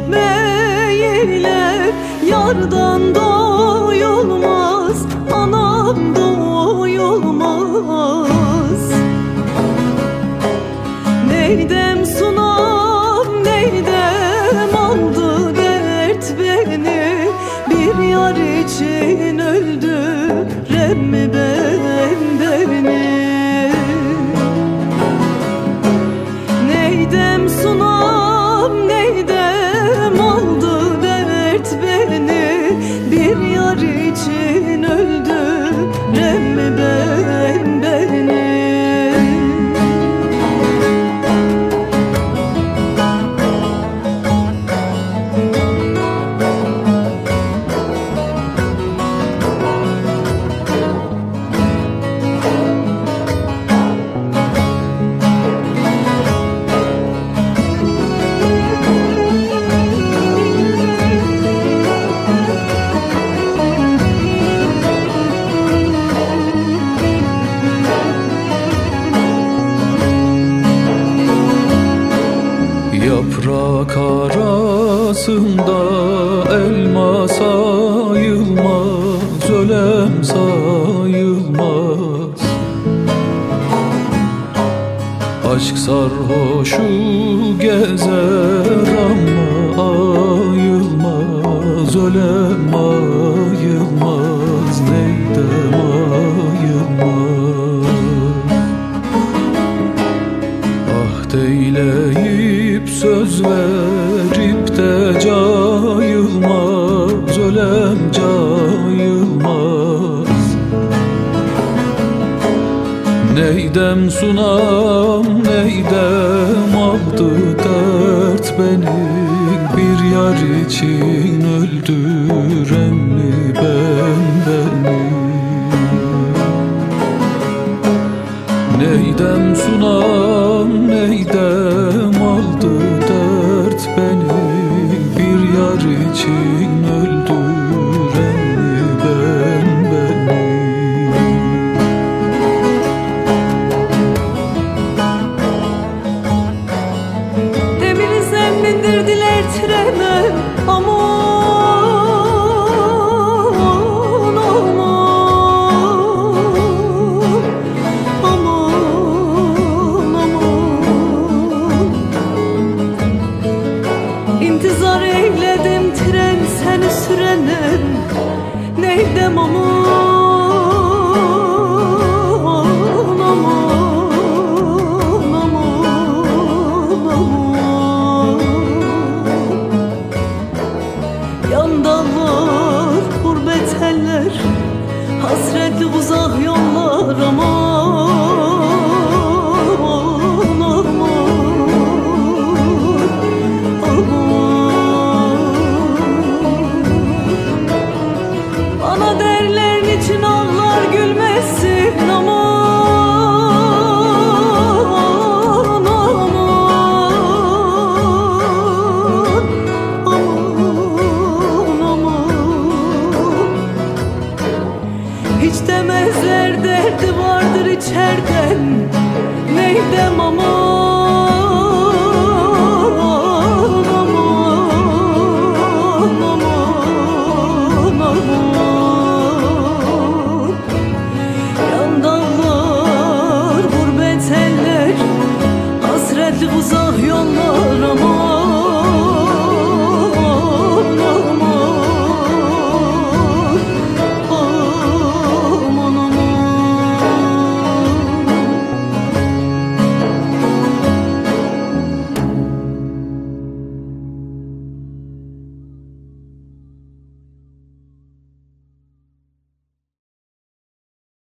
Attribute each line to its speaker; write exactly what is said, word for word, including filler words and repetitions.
Speaker 1: beyler. Yardan doyulmaz, anam doyulmaz. Neydem sunam, neydem aldı dert beni. Bir yar için öldürem mi ben beni? Neydem sunam, neydem aldı dert beni. Bir yar için öldürem mi ben beni?
Speaker 2: Yaprak arasında elma sayılmaz, ölem sayılmaz. Aşk sarhoşu gezer ama ayılmaz, ölem ayılmaz, neydem ayılmaz. Ah deyleyip söz verip de cayılmaz, ölem cayılmaz. Neydem sunam, neydem aldı dert beni. Bir yar için öldürem mi ben beni? Neydem sunam, neydem